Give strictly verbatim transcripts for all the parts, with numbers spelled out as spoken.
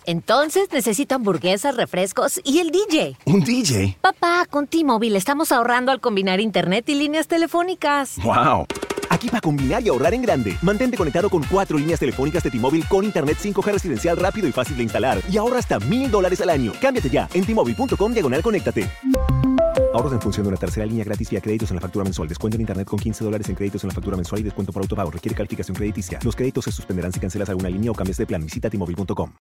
Entonces necesito hamburguesas, refrescos y el D J. ¿Un D J? Papá, con T-Mobile estamos ahorrando al combinar internet y líneas telefónicas. ¡Wow! Aquí para combinar y ahorrar en grande. Mantente conectado con cuatro líneas telefónicas de T-Mobile con internet cinco G residencial rápido y fácil de instalar. Y ahorra hasta mil dólares al año. Cámbiate ya en T-Mobile.com diagonal conéctate. Ahorros en función de una tercera línea gratis vía créditos en la factura mensual. Descuento en internet con quince dólares en créditos en la factura mensual y descuento por autopago. Requiere calificación crediticia. Los créditos se suspenderán si cancelas alguna línea o cambias de plan. Visita T Mobile punto com.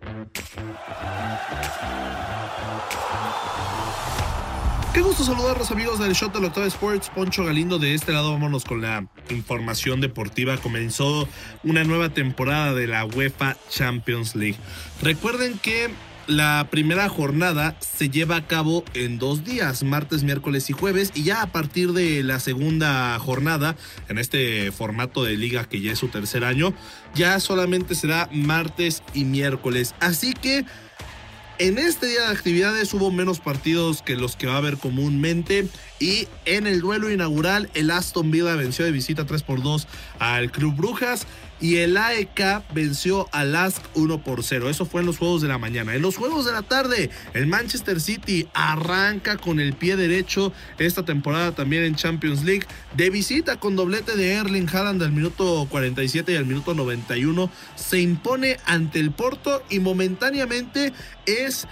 Qué gusto saludarlos, amigos del Shot de Octava Sports. Poncho Galindo de este lado. Vámonos con la información deportiva. Comenzó una nueva temporada de la UEFA Champions League. Recuerden que la primera jornada se lleva a cabo en dos días, martes, miércoles y jueves, y ya a partir de la segunda jornada, en este formato de liga que ya es su tercer año, ya solamente será martes y miércoles. Así que en este día de actividades hubo menos partidos que los que va a haber comúnmente, y en el duelo inaugural el Aston Villa venció de visita tres por dos al Club Brujas y el A E K venció al L A S K uno por cero. Eso fue en los juegos de la mañana. En los juegos de la tarde, el Manchester City arranca con el pie derecho esta temporada también en Champions League, de visita con doblete de Erling Haaland al minuto cuarenta y siete y al minuto noventa y uno. Se impone ante el Porto y momentáneamente es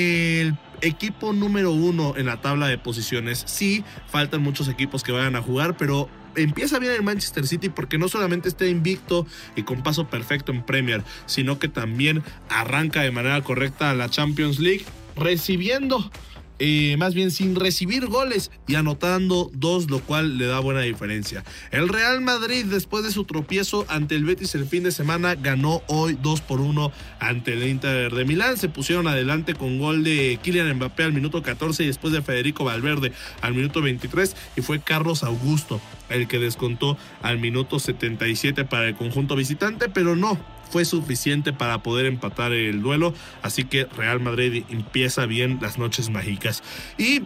el equipo número uno en la tabla de posiciones. Sí, faltan muchos equipos que vayan a jugar, pero empieza bien el Manchester City porque no solamente está invicto y con paso perfecto en Premier, sino que también arranca de manera correcta la Champions League, recibiendo, eh, más bien sin recibir goles y anotando dos, lo cual le da buena diferencia. El Real Madrid, después de su tropiezo ante el Betis el fin de semana, ganó hoy dos por uno ante el Inter de Milán. Se pusieron adelante con gol de Kylian Mbappé al minuto catorce y después de Federico Valverde al minuto veintitrés, y fue Carlos Augusto el que descontó al minuto setenta y siete para el conjunto visitante, pero no fue suficiente para poder empatar el duelo. Así que Real Madrid empieza bien las noches mágicas. Y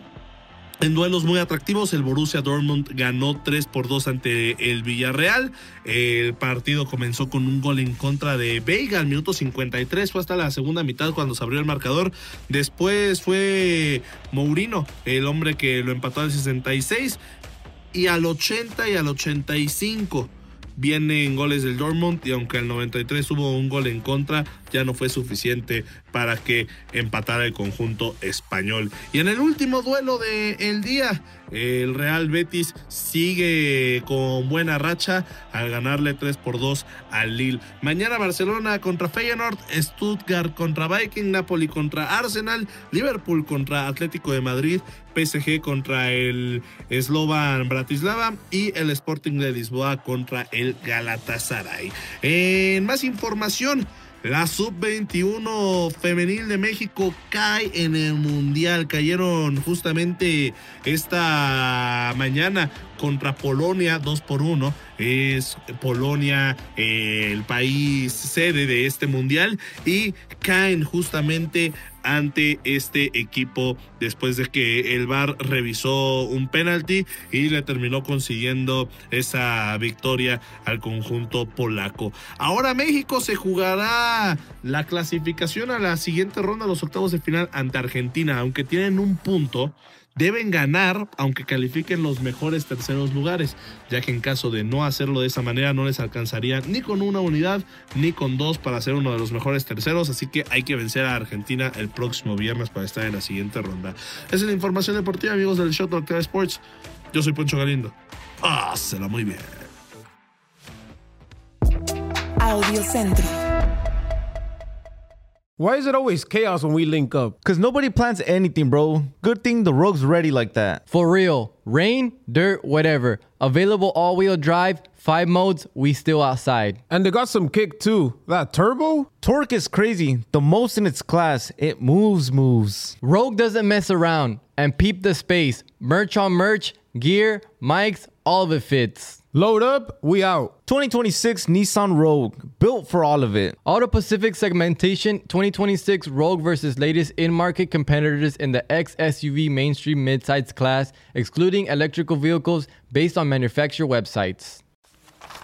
en duelos muy atractivos, el Borussia Dortmund ganó tres por dos ante el Villarreal. El partido comenzó con un gol en contra de Veiga al minuto cincuenta y tres, fue hasta la segunda mitad cuando se abrió el marcador. Después fue Mourinho el hombre que lo empató al sesenta y seis, y al ochenta y al ochenta y cinco vienen goles del Dortmund, y aunque al noventa y tres hubo un gol en contra, ya no fue suficiente para que empatara el conjunto español. Y en el último duelo del día, el Real Betis sigue con buena racha al ganarle tres por dos al Lille. Mañana Barcelona contra Feyenoord, Stuttgart contra Viking, Napoli contra Arsenal, Liverpool contra Atlético de Madrid, P S G contra el Slovan Bratislava y el Sporting de Lisboa contra el Galatasaray. En más información, la sub veintiuno femenil de México cae en el Mundial. Cayeron justamente esta mañana contra Polonia dos por uno. Es Polonia eh, el país sede de este Mundial, y caen justamente ante este equipo después de que el V A R revisó un penalti y le terminó consiguiendo esa victoria al conjunto polaco. Ahora México se jugará la clasificación a la siguiente ronda, los octavos de final ante Argentina. Aunque tienen un punto, deben ganar aunque califiquen los mejores terceros lugares, ya que en caso de no hacerlo de esa manera no les alcanzaría ni con una unidad ni con dos para ser uno de los mejores terceros. Así que hay que vencer a Argentina el próximo viernes para estar en la siguiente ronda. Esa es la información deportiva, amigos del Shot de Octava Sports. Yo soy Poncho Galindo. Pásela muy bien. Audio Centro. Why is it always chaos when we link up? Because nobody plans anything, bro. Good thing the Rogue's ready like that. For real. Rain, dirt, whatever. Available all-wheel drive, five modes, we still outside. And they got some kick too. That turbo? Torque is crazy. The most in its class. It moves, moves. Rogue doesn't mess around. And peep the space. Merch on merch, gear, mics, all of it fits. Load up, we out. twenty twenty-six Nissan Rogue, built for all of it. Auto Pacific segmentation, twenty twenty-six Rogue versus latest in-market competitors in the X S U V mainstream midsize class, excluding electrical vehicles based on manufacturer websites.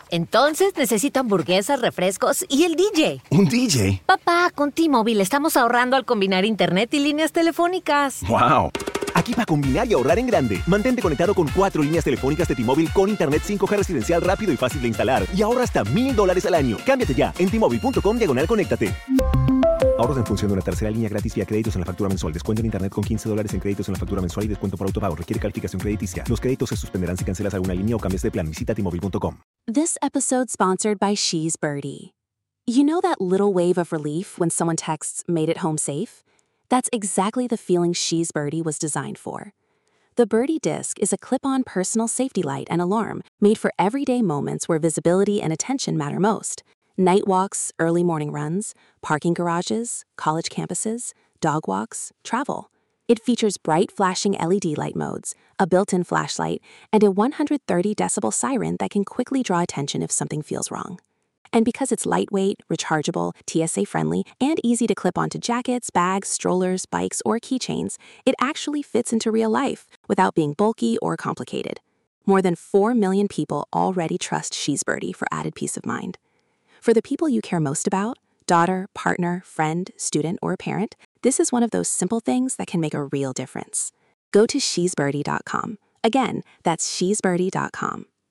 Entonces necesito hamburguesas, refrescos y el D J. ¿Un D J? Papá, con T-Mobile estamos ahorrando al combinar internet y líneas telefónicas. ¡Wow! Aquí para combinar y ahorrar en grande. Mantente conectado con cuatro líneas telefónicas de T-Mobile con internet cinco G residencial rápido y fácil de instalar. Y ahorra hasta mil dólares al año. Cámbiate ya en T-Mobile.com diagonal conéctate. Ahorros en función de una tercera línea gratis vía créditos en la factura mensual. Descuento en internet con quince dólares en créditos en la factura mensual y descuento por autopago. Requiere calificación crediticia. Los créditos se suspenderán si cancelas alguna línea o cambias de plan. Visita T Mobile punto com. This episode sponsored by She's Birdie. You know that little wave of relief when someone texts, "Made it home safe"? That's exactly the feeling She's Birdie was designed for. The Birdie Disc is a clip-on personal safety light and alarm made for everyday moments where visibility and attention matter most. Night walks, early morning runs, parking garages, college campuses, dog walks, travel. It features bright flashing L E D light modes, a built-in flashlight, and a one hundred thirty decibel siren that can quickly draw attention if something feels wrong. And because it's lightweight, rechargeable, T S A-friendly, and easy to clip onto jackets, bags, strollers, bikes, or keychains, it actually fits into real life without being bulky or complicated. More than four million people already trust She's Birdie for added peace of mind. For the people you care most about, daughter, partner, friend, student, or parent, this is one of those simple things that can make a real difference. Go to she's birdie dot com. Again, that's she's birdie dot com.